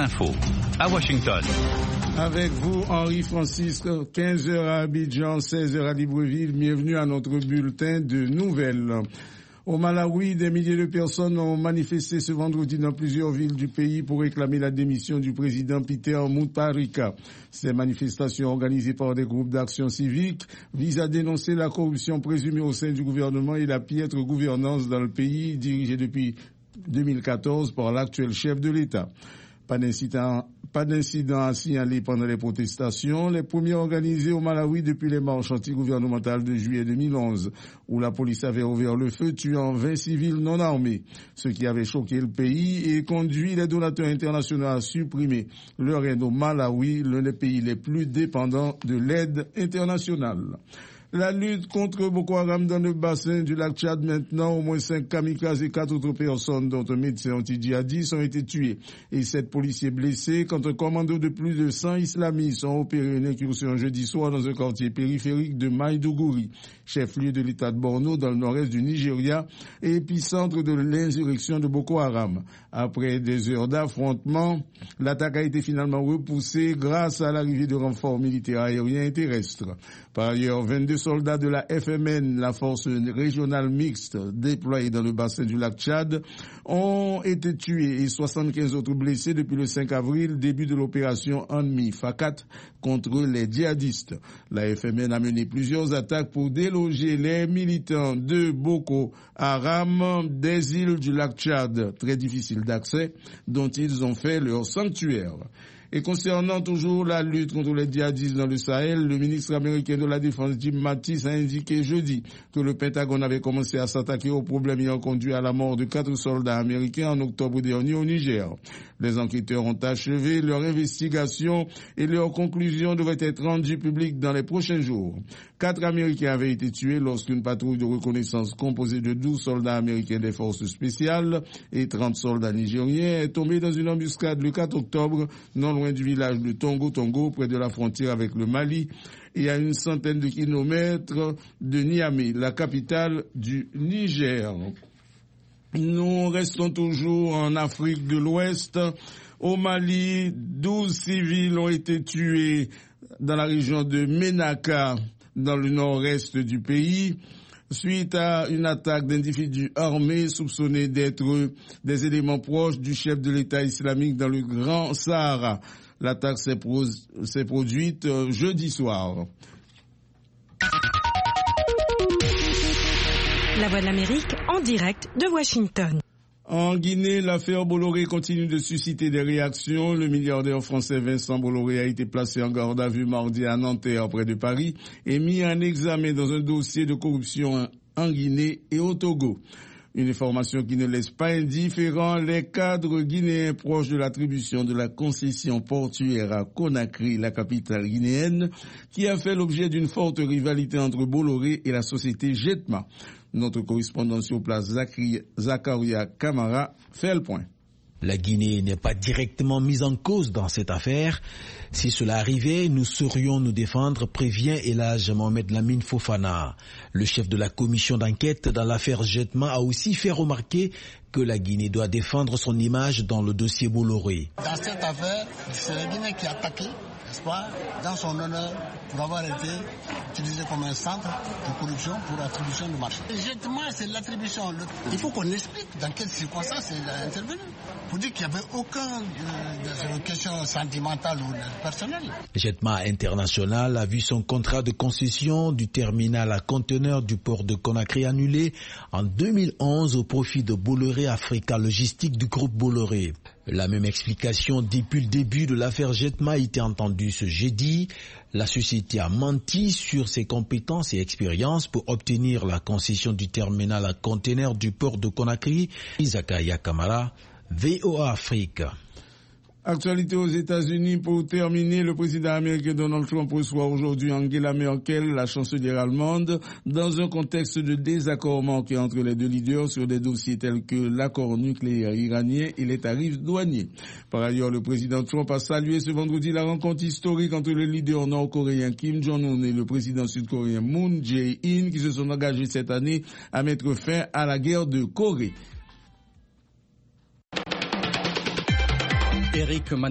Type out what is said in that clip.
infos à Washington. Avec vous, Henri Francis, 15h à Abidjan, 16h à Libreville. Bienvenue à notre bulletin de nouvelles. Au Malawi, des milliers de personnes ont manifesté ce vendredi dans plusieurs villes du pays pour réclamer la démission du président Peter Mutharika. Ces manifestations organisées par des groupes d'action civique visent à dénoncer la corruption présumée au sein du gouvernement et la piètre gouvernance dans le pays dirigé depuis 2014 par l'actuel chef de l'État. Pas d'incident à signaler pendant les protestations, les premiers organisés au Malawi depuis les marches antigouvernementales de juillet 2011, où la police avait ouvert le feu, tuant 20 civils non armés, ce qui avait choqué le pays et conduit les donateurs internationaux à supprimer leur aide au Malawi, l'un des pays les plus dépendants de l'aide internationale. La lutte contre Boko Haram dans le bassin du lac Tchad maintenant, au moins 5 kamikazes et 4 autres personnes, dont un médecin anti-djihadiste, ont été tués et 7 policiers blessés quand un commando de plus de 100 islamistes ont opéré une incursion jeudi soir dans un quartier périphérique de Maïdougouri, chef-lieu de l'état de Borno dans le nord-est du Nigeria et épicentre de l'insurrection de Boko Haram. Après des heures d'affrontement, l'attaque a été finalement repoussée grâce à l'arrivée de renforts militaires aériens et terrestres. Par ailleurs, 22 soldats de la FMN, la force régionale mixte déployée dans le bassin du lac Tchad, ont été tués et 75 autres blessés depuis le 5 avril, début de l'opération Anmi Fakat contre les djihadistes. La FMN a mené plusieurs attaques pour déloger les militants de Boko Haram des îles du lac Tchad, très difficiles d'accès, dont ils ont fait leur sanctuaire. Et concernant toujours la lutte contre les djihadistes dans le Sahel, le ministre américain de la Défense Jim Mattis a indiqué jeudi que le Pentagone avait commencé à s'attaquer au problème ayant conduit à la mort de 4 soldats américains en octobre dernier au Niger. Les enquêteurs ont achevé leur investigation et leurs conclusions devraient être rendues publiques dans les prochains jours. 4 Américains avaient été tués lorsqu'une patrouille de reconnaissance composée de 12 soldats américains des forces spéciales et 30 soldats nigériens est tombée dans une embuscade le 4 octobre, non loin du village de Tongo, près de la frontière avec le Mali, et à une centaine de kilomètres de Niamey, la capitale du Niger. Nous restons toujours en Afrique de l'Ouest. Au Mali, 12 civils ont été tués dans la région de Ménaka, dans le nord-est du pays, suite à une attaque d'individus armés soupçonnés d'être des éléments proches du chef de l'État islamique dans le Grand Sahara. L'attaque s'est produite jeudi soir. La Voix de l'Amérique en direct de Washington. En Guinée, l'affaire Bolloré continue de susciter des réactions. Le milliardaire français Vincent Bolloré a été placé en garde à vue mardi à Nanterre, près de Paris, et mis en examen dans un dossier de corruption en Guinée et au Togo. Une information qui ne laisse pas indifférent les cadres guinéens proches de l'attribution de la concession portuaire à Conakry, la capitale guinéenne, qui a fait l'objet d'une forte rivalité entre Bolloré et la société Jetma. Notre correspondant sur place, Zakaria Kamara, fait le point. La Guinée n'est pas directement mise en cause dans cette affaire. Si cela arrivait, nous saurions nous défendre, prévient Elhadj Mohamed Lamine Fofana. Le chef de la commission d'enquête dans l'affaire Jetma a aussi fait remarquer que la Guinée doit défendre son image dans le dossier Bolloré. Dans cette affaire, c'est la Guinée qui a attaqué, n'est-ce pas, dans son honneur, pour avoir été utilisé comme un centre de corruption pour l'attribution du marché. Jetma, c'est l'attribution. Il faut qu'on explique dans quelles circonstances il a intervenu. Pour dire qu'il n'y avait aucune question sentimentale ou personnelle. Jetma International a vu son contrat de concession du terminal à conteneurs du port de Conakry annulé en 2011 au profit de Bolloré Africa Logistique du groupe Bolloré. La même explication depuis le début de l'affaire Jetma a été entendue ce jeudi. La société a menti sur ses compétences et expériences pour obtenir la concession du terminal à conteneurs du port de Conakry. Zakaria Kamara, VOA Afrique. Actualité aux États-Unis pour terminer, le président américain Donald Trump reçoit aujourd'hui Angela Merkel, la chancelière allemande, dans un contexte de désaccord manqué entre les deux leaders sur des dossiers tels que l'accord nucléaire iranien et les tarifs douaniers. Par ailleurs, le président Trump a salué ce vendredi la rencontre historique entre le leader nord-coréen Kim Jong-un et le président sud-coréen Moon Jae-in qui se sont engagés cette année à mettre fin à la guerre de Corée. Eric